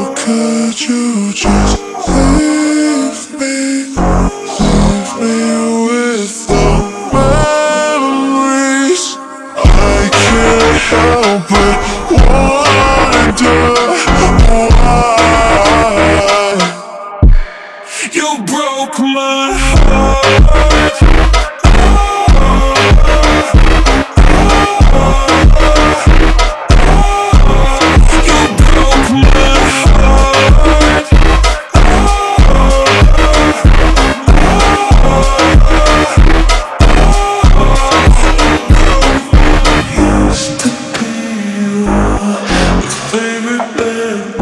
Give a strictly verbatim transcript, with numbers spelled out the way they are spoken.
could you just leave me, leave me with the memories? I can't help but wonder why you broke my heart. Used to be your favorite band.